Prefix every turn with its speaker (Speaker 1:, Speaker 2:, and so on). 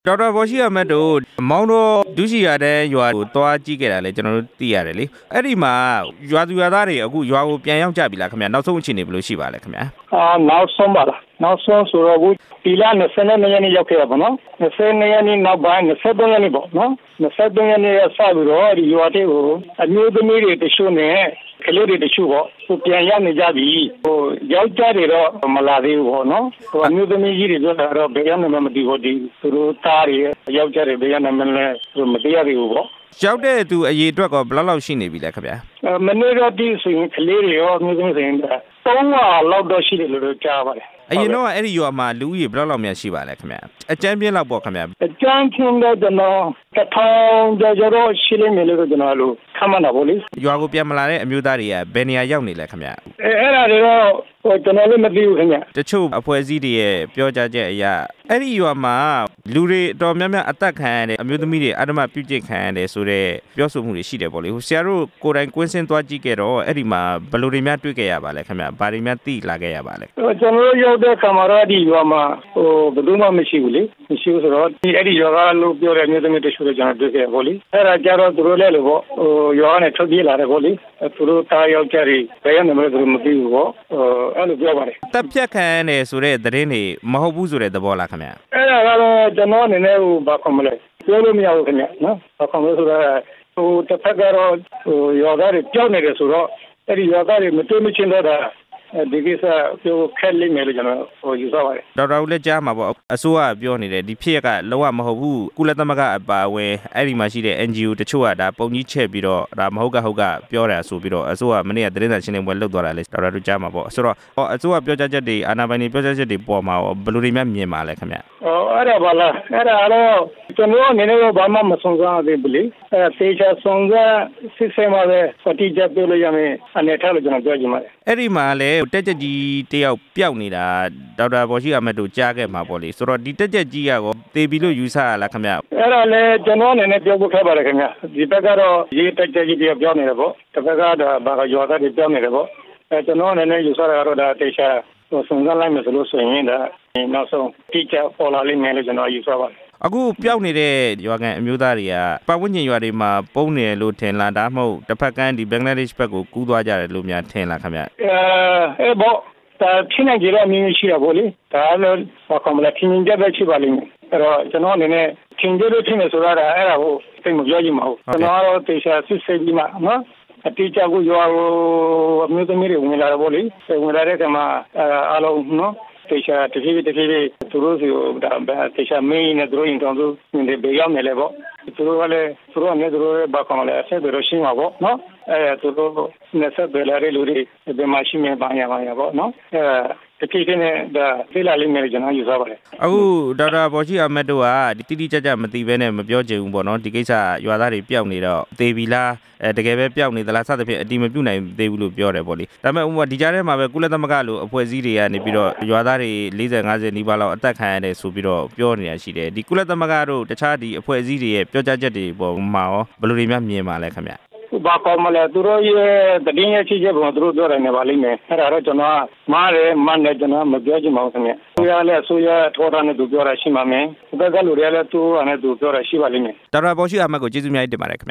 Speaker 1: ဒေါက်တာဘော်ရှိအမတ်တို့မောင်တော်ဒုရှိရတဲ့ရွာကိုတွားကြည့်ခဲ့တာလေကျွန်တော်တို့သိရတယ်လေအဲ့ဒီမှာရွာသူရွာသားတွေအခုရွာကိုပြန်ရောက်ကြပြီလားခင်ဗျာနောက်ဆုံးအခြေအနေဘယ်လိုရှိပါလဲခင်ဗျာ
Speaker 2: နောက်ဆုံးပါလားနောက်ဆုံးဆိုတော့ဒီလ22ရက်နေ့ရောက်ခဲ့ရပါတော့22ရက်နေ့နောက်ပိုင်း23ရက်နေ့ပေါ့နော်23ရက်နေ့စပြီးတော့ဒီရွာတဲ့ကိုအမျိုးသမီးတွေတချို့နဲ့ကလေးတွေတချို့ပေါ့ပြန်ရောက်နေကြပြီယောက်ျားတွေတော့မလာသေးဘူးပေါ့နော်အမျိုးသမီးကြီးတွေပြောတာတော့ဘယ်ရောက်နေမှမသိဘူးဒီသူတို့သားတွေယောက်ျားတွေဘယ်ရောက်နေမှလည်းမသိရသေးဘူးပေါ့
Speaker 1: ရောက်တဲ့သူအရေးအတွက်ကဘယ်လောက်ရှိနေပြီလဲခင်ဗျာ
Speaker 2: မနေ့ကဒီဆိုရင်ကလေးတွေရောအမျိုးသမီးတွေ300လောက်တော့ရှိတယ်လို့ကြားပါတယ်
Speaker 1: အရင်တော့အဲ့ဒီရွာမှာလူဦးရေဘယ်လောက်များရှိပါလဲခင်ဗျာအကြမ်းပြင်းလောက်ပေါ့ခင်ဗျာ
Speaker 2: အကြမ်းပြင်းတော့ကျွန်တော်1000ကျော်တော့ရှိလိမ့်မယ်လို့ကျွန်တော်လို့ခန့်မှန်းတာပေါ့လေ
Speaker 1: ရွာကိုပြန်မလာတဲ့အမျိုးသားတွေကဘယ်နေရာရောက်နေလဲခင်ဗျာ
Speaker 2: အဲ့ဒါတွေတော့ကျွန်တော်လည်းမသိဘူးခင်ဗျာ
Speaker 1: တချို့အဖွဲ့အစည်းတွေရဲ့ပြောကြားချက်အရအဲ့ဒီရွာမှာလူတွေတော်များများအသက်ခံရတဲ့အမျိုးသမီးတွေအဓမ္မပြုကျင့်ခံရတယ်ဆိုတော့ပြောဆိုမှုတွေရှိတယ်ပေါ့လေဆရာတို့ကိုယ်တိုင်ကွင်းဆင်းသွားကြည့်ခဲ့တော့အဲ့ဒီမှာဘယ်လိုတွေများတွေ့ခဲ့ရပါလဲခင်ဗျာဘာတွေများသိလာခဲ့ရပါလဲ
Speaker 2: ကျွန်တော်ရောက်တဲ့ခါမှာတော့ဒီရွာမှာဘယ်သူမှမရှိဘူးလေမရှိဘူးဆိုတော့အဲ့ဒီရွာကလို့ပြောတဲ့အမျိုးသမီးတချို့ကျွန်တော်တွေ့ခဲ့ပေါ့လေအဲ့ဒါကြတော့သူတို့လည်းလို့ပေါ့ရွာနဲ့ထွက်ပြေးလာတယ်ပေါ့လေသူတို့တားယောက်ျားတွေဘယ်ရောက်နေမလဲသူတို့မသိဘူးပေါ့အဲ့လိုပြောပါတယ်
Speaker 1: တပ်ဖြတ်ခံရတယ်ဆိုတဲ့သတင်းတွေမဟုတ်ဘူးဆိုတဲ့သဘောလားခင်ဗျ
Speaker 2: အဲ့ဒါကတော့ကျွန်တော်အနေနဲ့ဘာခေါ်မလဲပြောလို့မရဘူးခင်ဗျနော်ဘာခေါ်မလဲဆိုတော့တစ်ဖက်ကတော့ရွာသားတွေကြောက်နေတယ်ဆိုတော့အဲ့ဒီရွာသားတွေမတွေ့မချင်းတော့တာဒီကိစ္စပြောခက်လိမ့်မယ်လို့ကျွန်တော်ယူဆပါတယ်
Speaker 1: ဒေါက်တာဦးလည်းကြားမှာပေါ့အစိုးရပြောနေတယ်ဒီဖြစ်ရကလုံးဝမဟုတ်ဘူးကုလသမဂ္ဂအပါအဝင်အဲ့ဒီမှာရှိတဲ့ NGO တချို့ကဒါပုံကြီးချက်ပြီးတော့ဒါမဟုတ်ကပြောတာဆိုပြီးတော့အစိုးရမနေ့ကသတင်းစာရှင်းလင်းပွဲလုပ်သွားတာလေဒေါက်တာတို့ကြားမှာပေါ့ဆိုတော့အစိုးရပြောကြားချက်တွေအာဏာပိုင်တွေပြောကြားချက်တွေပေါ်မှာဘယ်လိုတွေများမြင်ပါလဲခင်ဗျ
Speaker 2: အဲ့ဒါပါလားအဲ့ဒါတော့ကျွန်တော်အနေနဲ့ဘာမှမဆုံးစားသေးဘူးလေသေချာဆုံးစားစစ်ဆေးမှာပဲစတိကျပြောလို့ရမယ်အနေထားလို့ကျွန်တော်ပြောချင်ပါတယ်
Speaker 1: အဲ့ဒီမှာလည်းတက်ကြကြီးတယောက်ပျောက်နေတာဒေါက်တာဘော်ရှိအမတ်တို့ကြားခဲ့မှာပေါ့လေဆိုတော့ဒီတက်ကြကြီးကရောသေပြီလို့ယူဆရလားခင်ဗျ
Speaker 2: အဲ့ဒါလည်းကျွန်တော်အနေနဲ့ပြောဖို့ခက်ပါတယ်ခင်ဗျဒီဘက်ကတော့ရေးတက်ကြကြီးတယောက်ပျောက်နေတယ်ပေါ့တစ်ဘက်ကတော့ဘာကရွာသားတွေပျောက်နေတယ်ပေါ့ကျွန်တော်အနေနဲ့ယူဆရတာတော့ဒါတေချာစုံစမ်းလိုက်မယ်ဆိုလို့ဆိုရင်ဒါနောက်ဆုံးတိကျပေါ်လာလိမ့်မယ်လို့ကျွန်တော်ယူဆပါတယ်
Speaker 1: အခုပျောက်နေတဲ့ရွာကန်အမျိုးသားတွေကပတ်ဝန်းကျင်ရွာတွေမှာပုံနေလို့ထင်လားဒါမှမဟုတ်တစ်ဖက်ကန်းဒီဘင်္ဂလားဒေ့ရှ်ဘက်ကိုကူးသွားကြတယ်လို့များထင်လားခင်ဗျ
Speaker 2: ဘောဒါဖြစ်နေကြတဲ့အမျိုးရှိတာပေါ့လေဒါလည်းဘာမှမလဲထင်ကြပဲရှိပါလိမ့်မယ်အဲ့တော့ကျွန်တော်အနေနဲ့ထင်ကြလို့ထင်နေဆိုတော့အဲ့ဒါကိုသိမပြောကြည့်မဟုတ်ကျွန်တော်ကတော့တေချာစစ်ဆေးပြီးမှနော်အတိအကျကိုရွာကိုအမျိုးသမီးတွေဝင်လာတော့ဗောလေဝင်လာတဲ့အခါမှာအားလုံးနော်တေချာတဖြည်းဖြည်းသူတို့စီဒါတေချာမင်းနဲ့သူတို့ရင်တောင်သူနေဘေးရောက်နေလေဗောသူတို့ကလည်းသူတို့အနေနဲ့သူတို့ဘာကောင်းလဲအဆက်တွေရှင်းပါဗောနော်သူတို့နဲ့ဆက်တွေလာတဲ့လူတွေဒီမှာရှိနေပါညာဗောနော်တတိယနဲ့ဒါသိလာလိမ့်မယ်ကျွန်တော်ယူဆပါတယ်
Speaker 1: အခုဒေါက်တာဘော်ရှိအမတ်တို့ကတိတိကျကျမသိဘဲနဲ့မပြောချင်ဘူးပေါ့နော်ဒီကိစ္စရွာသားတွေပျောက်နေတော့သေပြီလားတကယ်ပဲပျောက်နေသလားစသဖြင့်အတိမပြုတ်နိုင်သေးဘူးလို့ပြောတယ်ပေါ့လေဒါပေမဲ့ဒီကြားထဲမှာပဲကုလသမဂ္ဂလိုအဖွဲ့အစည်းတွေကနေပြီးတော့ရွာသားတွေ40-50နီးပါးလောက်အသက်ခံရတယ်ဆိုပြီးတော့ပြောနေတာရှိတယ်ဒီကုလသမဂ္ဂတို့တခြားဒီအဖွဲ့အစည်းတွေရဲ့ပြောကြားချက်တွေပေါ်မှာရောဘယ်လိုတွေများမြင်ပါလဲခင်ဗျ
Speaker 2: ဘာကောမလဲသူတို့ရဲ့တည်င်းရဲ့ချစ်ချက်ပုံသူတို့ပြောတယ်နေပါလိမ့်မယ်အဲ့ဒါတော့ကျွန်တော်မားတယ်မန်းတယ်ကျွန်တော်မပြောချင်ပါဘူးခင်ဗျဆိုရလဲဆိုရထောတာနဲ့သူပြောတာရှိမှမယ်ဘက်ကလူတွေလည်းသူ့အနေနဲ့သူပြောတာရှိပါလိမ့်မယ်
Speaker 1: ဒေါက်တာဘော်ရှိအမတ်ကိုကျေးဇူးများတင်ပါတယ်